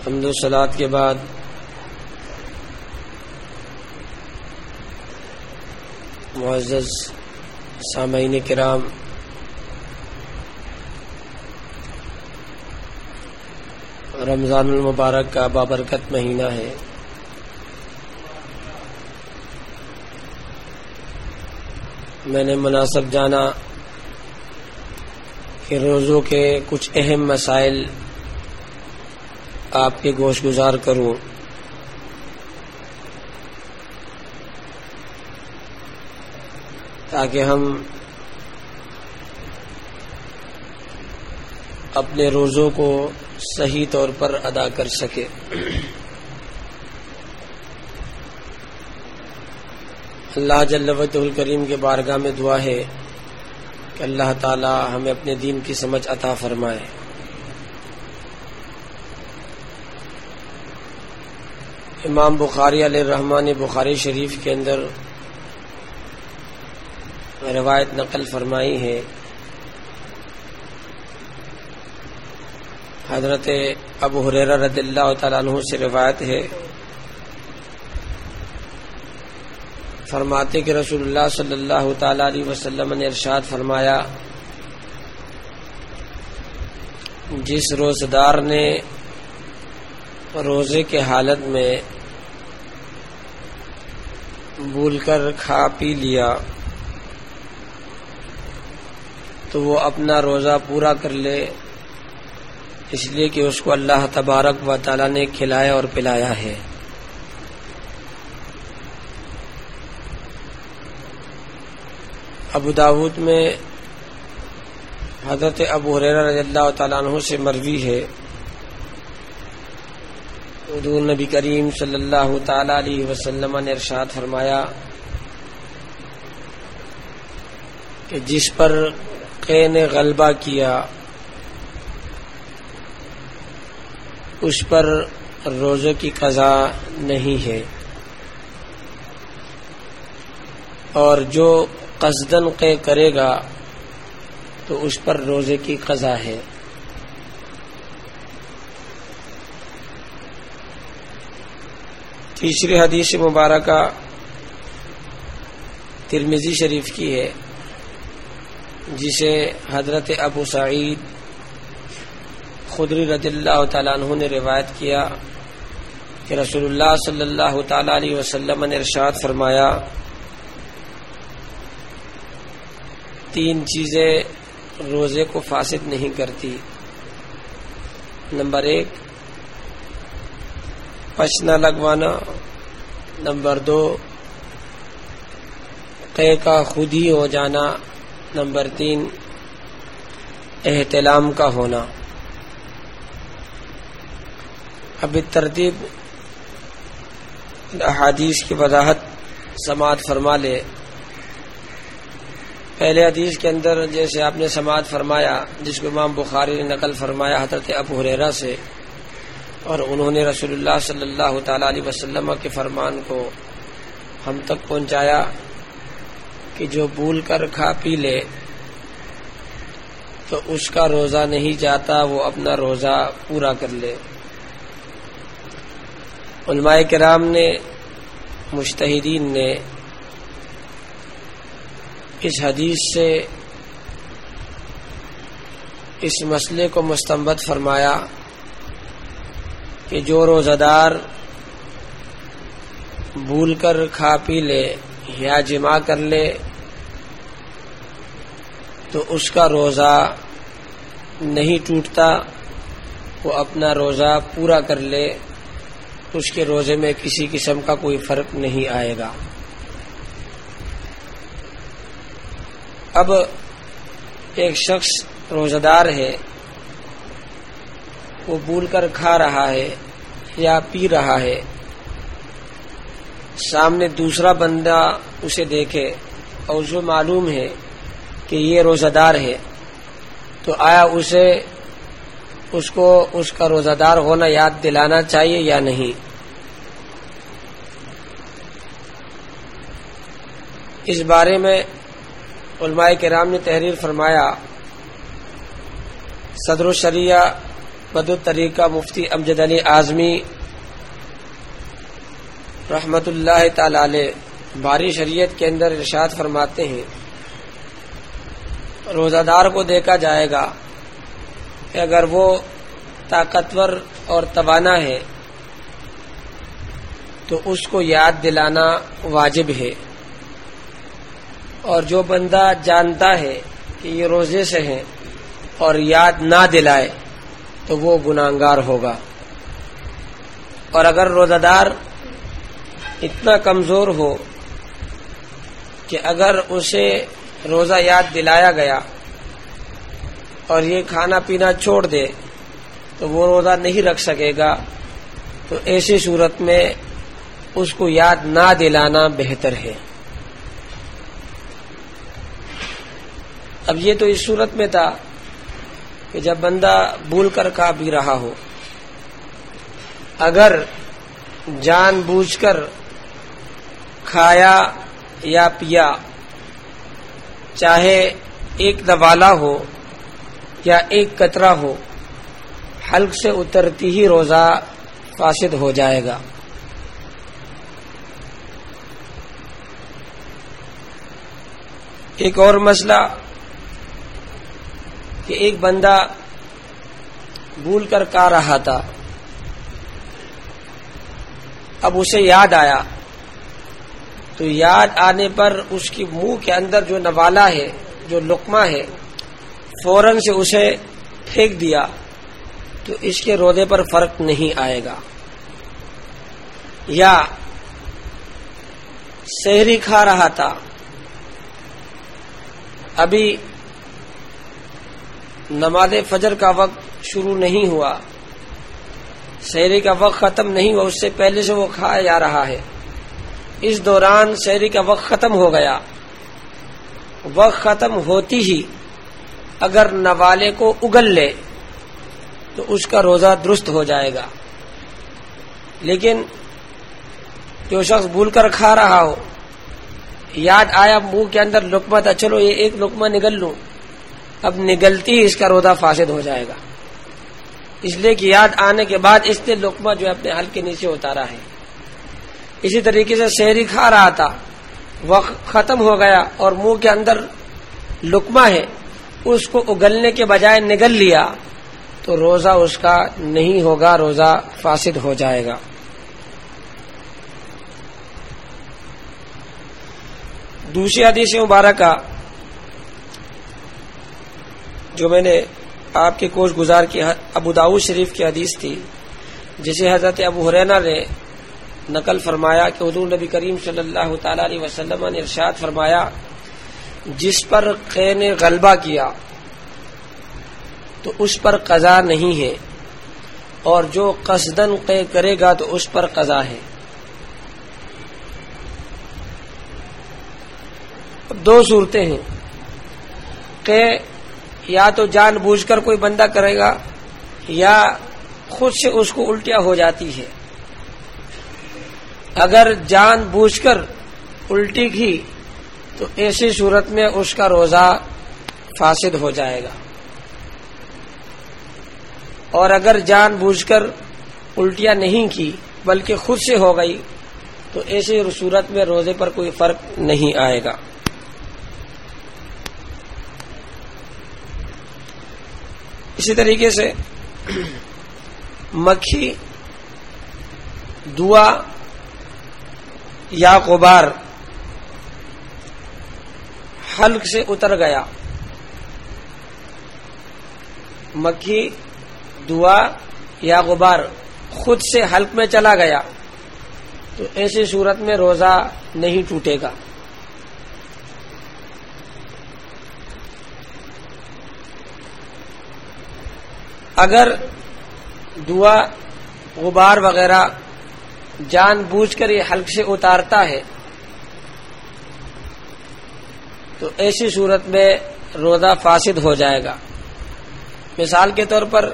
حمد و صلات کے بعد معزز سامعین کرام، رمضان المبارک کا بابرکت مہینہ ہے۔ میں نے مناسب جانا کہ روزوں کے کچھ اہم مسائل آپ کے گوش گزار کروں، تاکہ ہم اپنے روزوں کو صحیح طور پر ادا کر سکیں۔ اللہ جل وجہ الکریم کے بارگاہ میں دعا ہے کہ اللہ تعالی ہمیں اپنے دین کی سمجھ عطا فرمائے۔ امام بخاری علیہ الرحمہ نے بخاری شریف کے اندر روایت نقل فرمائی ہے، حضرت ابو ہریرہ رضی اللہ تعالیٰ عنہ سے روایت ہے، فرماتے کہ رسول اللہ صلی اللہ تعالی علیہ وسلم نے ارشاد فرمایا، جس روزدار نے روزے کے حالت میں بھول کر کھا پی لیا تو وہ اپنا روزہ پورا کر لے، اس لیے کہ اس کو اللہ تبارک و تعالی نے کھلایا اور پلایا ہے۔ ابو داؤد میں حضرت ابو ہریرہ رضی اللہ تعالیٰ عنہ سے مروی ہے، حضور نبی کریم صلی اللہ تعالی علیہ وسلم نے ارشاد فرمایا کہ جس پر قے نے غلبہ کیا اس پر روزے کی قضا نہیں ہے، اور جو قصدن قے کرے گا تو اس پر روزے کی قضا ہے۔ تیسری حدیث مبارکہ ترمذی شریف کی ہے، جسے حضرت ابو سعید خدری رضی اللہ تعالیٰ عنہ نے روایت کیا کہ رسول اللہ صلی اللہ تعالی علیہ وسلم نے ارشاد فرمایا، تین چیزیں روزے کو فاسد نہیں کرتی۔ نمبر 1 پچ نہ لگوانا، نمبر 2 قے کا خود ہی ہو جانا، نمبر 3 احتلام کا ہونا۔ اب ترتیب احادیث کی وضاحت سماعت فرما لے۔ پہلے حدیث کے اندر جیسے آپ نے سماعت فرمایا، جس کو امام بخاری نے نقل فرمایا حضرت ابو ہریرہ سے، اور انہوں نے رسول اللہ صلی اللہ تعالی علیہ وسلم کے فرمان کو ہم تک پہنچایا کہ جو بھول کر کھا پی لے تو اس کا روزہ نہیں جاتا، وہ اپنا روزہ پورا کر لے۔ علماء کرام نے، مجتہدین نے اس حدیث سے اس مسئلے کو مستنبط فرمایا کہ جو روزہ دار بھول کر کھا پی لے یا جماع کر لے تو اس کا روزہ نہیں ٹوٹتا، وہ اپنا روزہ پورا کر لے، اس کے روزے میں کسی قسم کا کوئی فرق نہیں آئے گا۔ اب ایک شخص روزہ دار ہے، وہ بھول کر کھا رہا ہے یا پی رہا ہے، سامنے دوسرا بندہ اسے دیکھے اور اسے معلوم ہے کہ یہ روزہ دار ہے، تو آیا اس کو اس کا روزہ دار ہونا یاد دلانا چاہیے یا نہیں؟ اس بارے میں علماء کرام نے تحریر فرمایا، صدر الشریعہ بدالطریقہ مفتی امجد علی اعظمی رحمت اللہ تعالی علیہ باری شریعت کے اندر ارشاد فرماتے ہیں، روزہ دار کو دیکھا جائے گا کہ اگر وہ طاقتور اور توانا ہے تو اس کو یاد دلانا واجب ہے، اور جو بندہ جانتا ہے کہ یہ روزے سے ہے اور یاد نہ دلائے تو وہ گناہگار ہوگا۔ اور اگر روزہ دار اتنا کمزور ہو کہ اگر اسے روزہ یاد دلایا گیا اور یہ کھانا پینا چھوڑ دے تو وہ روزہ نہیں رکھ سکے گا، تو ایسی صورت میں اس کو یاد نہ دلانا بہتر ہے۔ اب یہ تو اس صورت میں تھا کہ جب بندہ بھول کر کھا بھی رہا ہو، اگر جان بوجھ کر کھایا یا پیا، چاہے ایک نوالا ہو یا ایک قطرہ ہو، حلق سے اترتی ہی روزہ فاسد ہو جائے گا۔ ایک اور مسئلہ کہ ایک بندہ بھول کر کھا رہا تھا، اب اسے یاد آیا تو یاد آنے پر اس کی منہ کے اندر جو نوالا ہے، جو لقمہ ہے، فوراً سے اسے پھینک دیا تو اس کے روزے پر فرق نہیں آئے گا۔ یا سحری کھا رہا تھا، ابھی نماز فجر کا وقت شروع نہیں ہوا، سحری کا وقت ختم نہیں ہوا، اس سے پہلے سے وہ کھایا جا رہا ہے، اس دوران سحری کا وقت ختم ہو گیا، وقت ختم ہوتی ہی اگر نوالے کو اگل لے تو اس کا روزہ درست ہو جائے گا۔ لیکن جو شخص بھول کر کھا رہا ہو، یاد آیا منہ کے اندر لقمہ تھا، چلو یہ ایک لقمہ نگل لوں، اب نگلتی ہی اس کا روزہ فاسد ہو جائے گا، اس لیے کہ یاد آنے کے بعد اس نے لقمہ جو ہے اپنے حلق کے نیچے اتارا ہے۔ اسی طریقے سے سحری کھا رہا تھا، وقت ختم ہو گیا اور منہ کے اندر لقمہ ہے، اس کو اگلنے کے بجائے نگل لیا تو روزہ اس کا نہیں ہوگا، روزہ فاسد ہو جائے گا۔ دوسری حدیث مبارکہ جو میں نے آپ کے کوش گزار کی ابو داؤد شریف کی حدیث تھی، جسے حضرت ابو ہریرہ نے نقل فرمایا کہ حضور نبی کریم صلی اللہ تعالی علیہ وسلم نے ارشاد فرمایا، جس پر قے نے غلبہ کیا تو اس پر قضا نہیں ہے، اور جو قصدن قے کرے گا تو اس پر قضا ہے۔ دو صورتیں ہیں، قے یا تو جان بوجھ کر کوئی بندہ کرے گا یا خود سے اس کو الٹیاں ہو جاتی ہے۔ اگر جان بوجھ کر الٹی کی تو ایسی صورت میں اس کا روزہ فاسد ہو جائے گا، اور اگر جان بوجھ کر الٹیاں نہیں کی بلکہ خود سے ہو گئی تو ایسی صورت میں روزے پر کوئی فرق نہیں آئے گا۔ اسی طریقے سے مکھی، دوا یا غبار حلق سے اتر گیا، مکھی، دوا یا غبار خود سے حلق میں چلا گیا تو ایسی صورت میں روزہ نہیں ٹوٹے گا۔ اگر دوا، غبار وغیرہ جان بوجھ کر یہ حلق سے اتارتا ہے تو ایسی صورت میں روزہ فاسد ہو جائے گا۔ مثال کے طور پر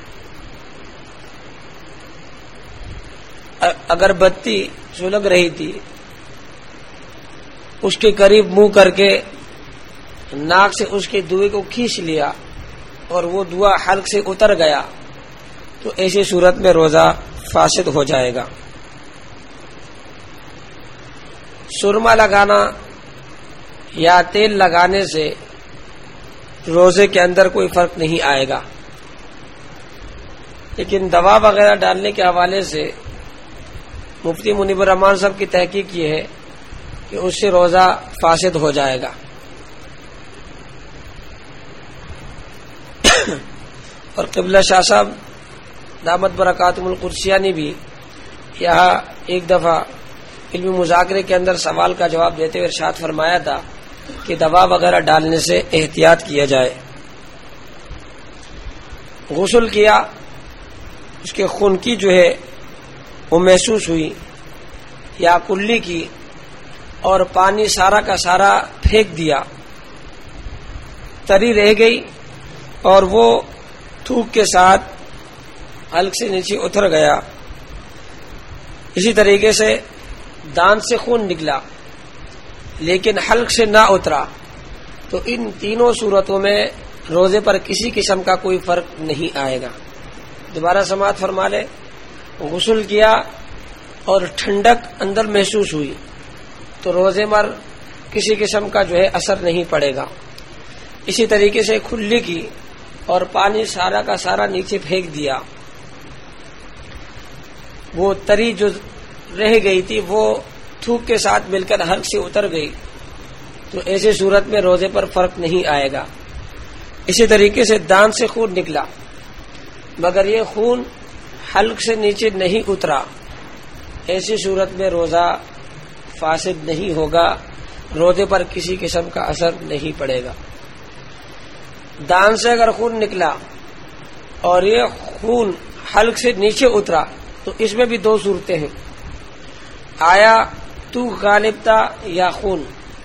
اگر بتی سلگ رہی تھی، اس کے قریب منہ کر کے ناک سے اس کے دوے کو کھینچ لیا اور وہ دوا حلق سے اتر گیا تو ایسی صورت میں روزہ فاسد ہو جائے گا۔ سرما لگانا یا تیل لگانے سے روزے کے اندر کوئی فرق نہیں آئے گا، لیکن دوا وغیرہ ڈالنے کے حوالے سے مفتی منیب الرحمان صاحب کی تحقیق یہ ہے کہ اس سے روزہ فاسد ہو جائے گا۔ اور قبلہ شاہ صاحب دامت برکاتہم القدسیہ نے بھی یہاں ایک دفعہ علمی مذاکرے کے اندر سوال کا جواب دیتے ہوئے ارشاد فرمایا تھا کہ دوا وغیرہ ڈالنے سے احتیاط کیا جائے۔ غسل کیا، اس کے خون کی جو ہے وہ محسوس ہوئی یا کلی کی، اور پانی سارا کا سارا پھینک دیا، تری رہ گئی اور وہ تھوک کے ساتھ حلق سے نیچے اتر گیا۔ اسی طریقے سے دانت سے خون نکلا لیکن حلق سے نہ اترا، تو ان تینوں صورتوں میں روزے پر کسی قسم کا کوئی فرق نہیں آئے گا۔ دوبارہ سماعت فرما لے، غسل کیا اور ٹھنڈک اندر محسوس ہوئی تو روزے پر کسی قسم کا جو ہے اثر نہیں پڑے گا۔ اسی طریقے سے کھلی کی اور پانی سارا کا سارا نیچے پھینک دیا، وہ تری جو رہ گئی تھی وہ تھوک کے ساتھ مل کر حلق سے اتر گئی، تو ایسے صورت میں روزے پر فرق نہیں آئے گا۔ اسی طریقے سے دانت سے خون نکلا مگر یہ خون حلق سے نیچے نہیں اترا، ایسی صورت میں روزہ فاسد نہیں ہوگا، روزے پر کسی قسم کا اثر نہیں پڑے گا۔ دانت سے اگر خون نکلا اور یہ خون حلق سے نیچے اترا تو اس میں بھی دو صورتیں ہیں، آیا تو غالب تھا یا خون۔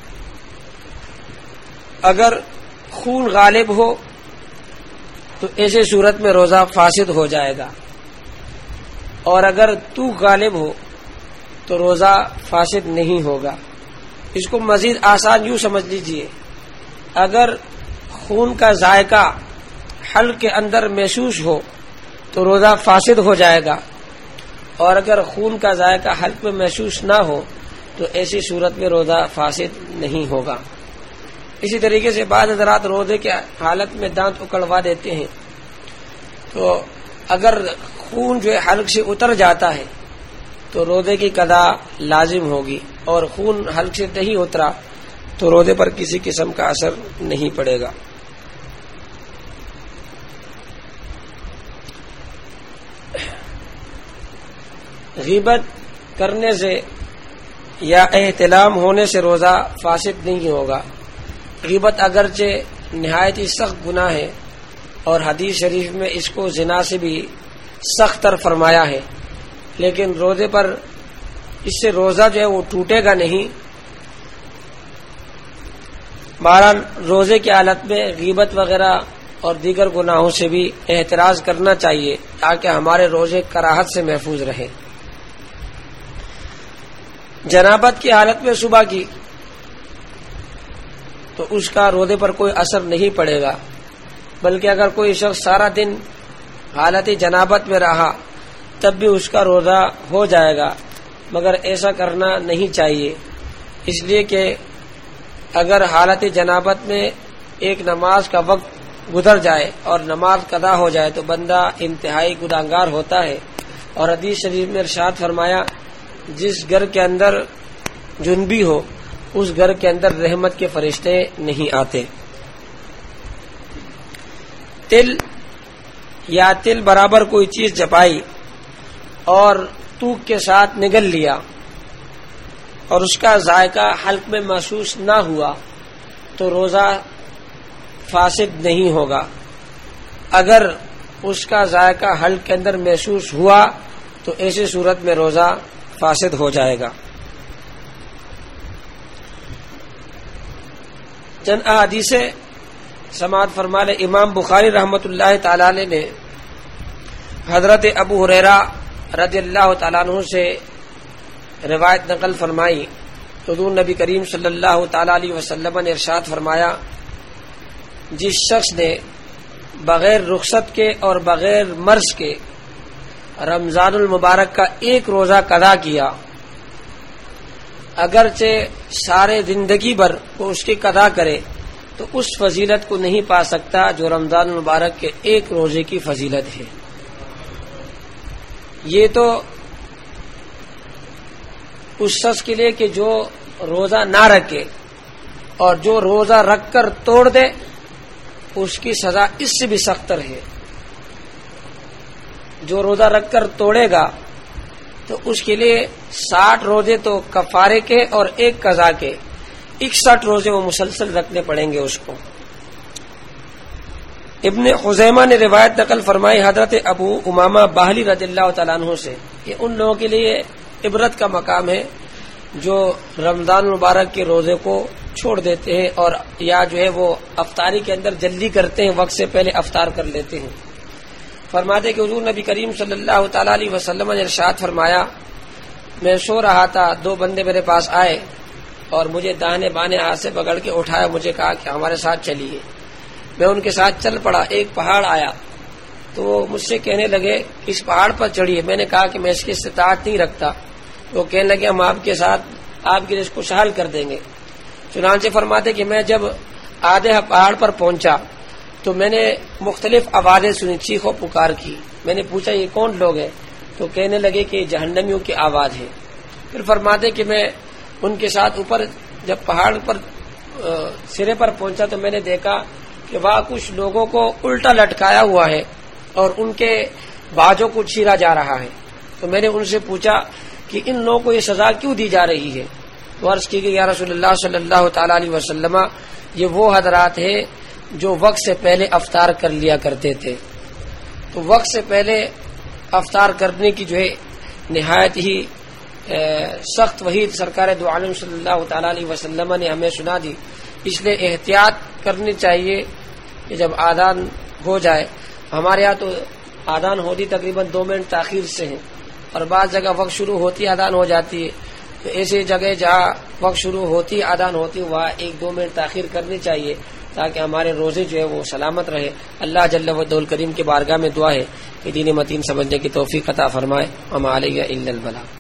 اگر خون غالب ہو تو ایسے صورت میں روزہ فاسد ہو جائے گا، اور اگر تو غالب ہو تو روزہ فاسد نہیں ہوگا۔ اس کو مزید آسان یوں سمجھ لیجئے، اگر خون کا ذائقہ حلق کے اندر محسوس ہو تو روزہ فاسد ہو جائے گا، اور اگر خون کا ذائقہ حلق میں محسوس نہ ہو تو ایسی صورت میں روزہ فاسد نہیں ہوگا۔ اسی طریقے سے بعض حضرات روزے کے حالت میں دانت اکڑوا دیتے ہیں، تو اگر خون جو ہے حلق سے اتر جاتا ہے تو روزے کی قضا لازم ہوگی، اور خون حلق سے نہیں اترا تو روزے پر کسی قسم کا اثر نہیں پڑے گا۔ غیبت کرنے سے یا احتلام ہونے سے روزہ فاسد نہیں ہوگا۔ غیبت اگرچہ نہایت ہی سخت گناہ ہے، اور حدیث شریف میں اس کو زنا سے بھی سخت تر فرمایا ہے، لیکن روزے پر اس سے روزہ جو ہے وہ ٹوٹے گا نہیں۔ بہرحال روزے کی حالت میں غیبت وغیرہ اور دیگر گناہوں سے بھی احتراز کرنا چاہیے تاکہ ہمارے روزے کراہت سے محفوظ رہے۔ جنابت کی حالت میں صبح کی تو اس کا روزے پر کوئی اثر نہیں پڑے گا، بلکہ اگر کوئی شخص سارا دن حالت جنابت میں رہا تب بھی اس کا روزہ ہو جائے گا، مگر ایسا کرنا نہیں چاہیے، اس لیے کہ اگر حالت جنابت میں ایک نماز کا وقت گزر جائے اور نماز قضا ہو جائے تو بندہ انتہائی گنہگار ہوتا ہے، اور حدیث شریف میں ارشاد فرمایا جس گھر کے اندر جنبی ہو اس گھر کے اندر رحمت کے فرشتے نہیں آتے۔ تل یا تل برابر کوئی چیز چپائی اور توک کے ساتھ نگل لیا اور اس کا ذائقہ حلق میں محسوس نہ ہوا تو روزہ فاسد نہیں ہوگا۔ اگر اس کا ذائقہ حلق کے اندر محسوس ہوا تو ایسی صورت میں روزہ فاسد ہو جائے گا۔ چند احادیث سماعت فرما لے، امام بخاری رحمۃ اللہ تعالی علیہ نے حضرت ابو ہریرہ رضی اللہ تعالیٰ عنہ سے روایت نقل فرمائی، حضور نبی کریم صلی اللہ تعالی علیہ وسلم نے ارشاد فرمایا جس شخص نے بغیر رخصت کے اور بغیر مرض کے رمضان المبارک کا ایک روزہ قضا کیا، اگرچہ سارے زندگی بھر وہ اس کی قضا کرے تو اس فضیلت کو نہیں پا سکتا جو رمضان المبارک کے ایک روزے کی فضیلت ہے۔ یہ تو اس شخص کے لیے کہ جو روزہ نہ رکھے، اور جو روزہ رکھ کر توڑ دے اس کی سزا اس سے بھی سختر ہے۔ جو روزہ رکھ کر توڑے گا تو اس کے لیے 60 روزے تو کفارے کے اور ایک قضا کے 61 روزے وہ مسلسل رکھنے پڑیں گے اس کو۔ ابن خزیمہ نے روایت نقل فرمائی حضرت ابو امامہ باہلی رضی اللہ تعالیٰ عنہ سے، کہ ان لوگوں کے لیے عبرت کا مقام ہے جو رمضان مبارک کے روزے کو چھوڑ دیتے ہیں، اور یا جو ہے وہ افطاری کے اندر جلدی کرتے ہیں، وقت سے پہلے افطار کر لیتے ہیں۔ فرماتے کہ حضور نبی کریم صلی اللہ تعالی علیہ وسلم نے ارشاد فرمایا، میں سو رہا تھا، 2 بندے میرے پاس آئے اور مجھے داہنے بانے ہاتھ سے پکڑ کے اٹھایا، مجھے کہا کہ ہمارے ساتھ چلیے۔ میں ان کے ساتھ چل پڑا۔ ایک پہاڑ آیا تو وہ مجھ سے کہنے لگے اس پہاڑ پر چڑھیے۔ میں نے کہا کہ میں اس کی استطاعت نہیں رکھتا۔ وہ کہنے لگے ہم آپ کے ساتھ آپ کے لیے اس کو سہل کر دیں گے۔ چنانچہ فرماتے کہ میں جب آدھے پہاڑ پر پہنچا تو میں نے مختلف آوازیں سنی، چیخ و پکار کی۔ میں نے پوچھا یہ کون لوگ ہیں؟ تو کہنے لگے کہ جہنمیوں کی آواز ہے۔ پھر فرماتے کہ میں ان کے ساتھ اوپر جب پہاڑ پر سرے پر پہنچا تو میں نے دیکھا کہ وہاں کچھ لوگوں کو الٹا لٹکایا ہوا ہے اور ان کے باجوں کو چیرا جا رہا ہے۔ تو میں نے ان سے پوچھا کہ ان لوگوں کو یہ سزا کیوں دی جا رہی ہے؟ تو عرض کی کہ یا رسول اللہ صلی اللہ تعالی علیہ وسلم، یہ وہ حضرات ہیں جو وقت سے پہلے افطار کر لیا کرتے تھے۔ تو وقت سے پہلے افطار کرنے کی جو ہے نہایت ہی سخت وحید سرکار دو عالم صلی اللہ تعالی علیہ وسلم نے ہمیں سنا دی۔ اس لیے احتیاط کرنی چاہیے کہ جب آذان ہو جائے، ہمارے یہاں تو آذان ہوتی تقریباً 2 منٹ تاخیر سے ہے، اور بعض جگہ وقت شروع ہوتی آذان ہو جاتی ہے۔ تو ایسی جگہ جہاں وقت شروع ہوتی آذان ہوتی وہاں 1-2 منٹ تاخیر کرنی چاہیے تاکہ ہمارے روزے جو ہے وہ سلامت رہے۔ اللہ جل و علا کریم کے بارگاہ میں دعا ہے کہ دین متین سمجھنے کی توفیق عطا فرمائے۔ وما علیہ الا البلاغ۔